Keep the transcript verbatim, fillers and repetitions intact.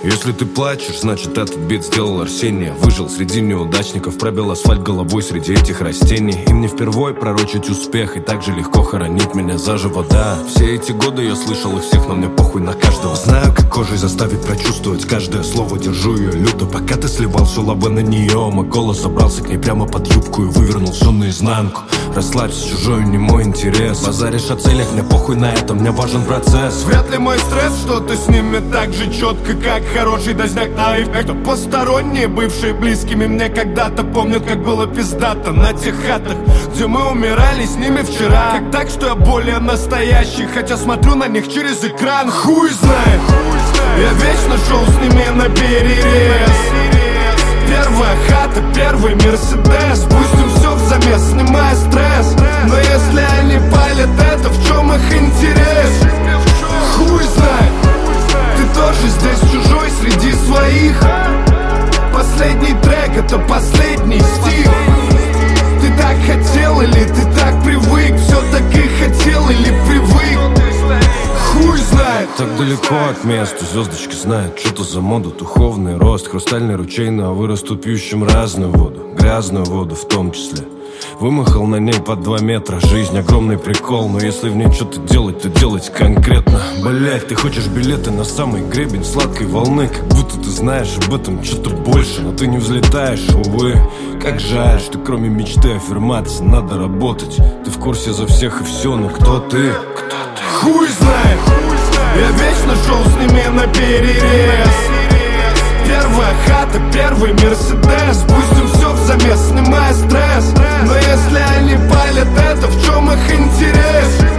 Если ты плачешь, значит этот бит сделал Арсения. Выжил среди неудачников, пробил асфальт головой среди этих растений. Им не впервой пророчить успех, и так же легко хоронить меня заживо, да. Все эти годы я слышал их всех, но мне похуй на каждого. Знаю, как кожей заставить прочувствовать каждое слово, держу ее люто. Пока ты сливал все лавы на нее, мой голос забрался к ней прямо под юбку и вывернул все наизнанку. Расслабься, чужой не мой интерес. Базаришь о целях, мне похуй на это, мне важен процесс. Вряд ли мой стресс что-то снимет так же четко, как хороший дозняк на эффект. Посторонние, бывшие близкими мне когда-то помнят, как было пиздато на тех хатах, где мы умирали с ними вчера. Как так, что я более настоящий, хотя смотрю на них через экран. Хуй знает, я вечно шел с ними на перерез. Первая хата, первый Мерседес. Пустим все в замес, снимая стресс. Но если они палят это, в чем их интерес? Хуй знает, ты тоже здесь чужой среди своих. Последний трек, это последний стих. Ты так хотел или ты так привык? Все-таки хотел или привык? Хуй знает. Так далеко от места, звездочки знают, что-то за моду. Духовный рост, хрустальный ручей, на вырастут пьющим разную воду, грязную воду в том числе. Вымахал на ней под два метра. Жизнь огромный прикол, но если в ней что-то делать, то делать конкретно. Блять, ты хочешь билеты на самый гребень сладкой волны, как будто ты знаешь об этом что-то больше, но ты не взлетаешь, увы. Как жаль, что кроме мечты аффирмации надо работать. Ты в курсе за всех и все, но кто ты? Хуй знает, я вечно шел с ними на перерез. Первая хата, первый Мерседес. Пустим все в замес, снимая стресс. Но если они палят это, в чем их интерес?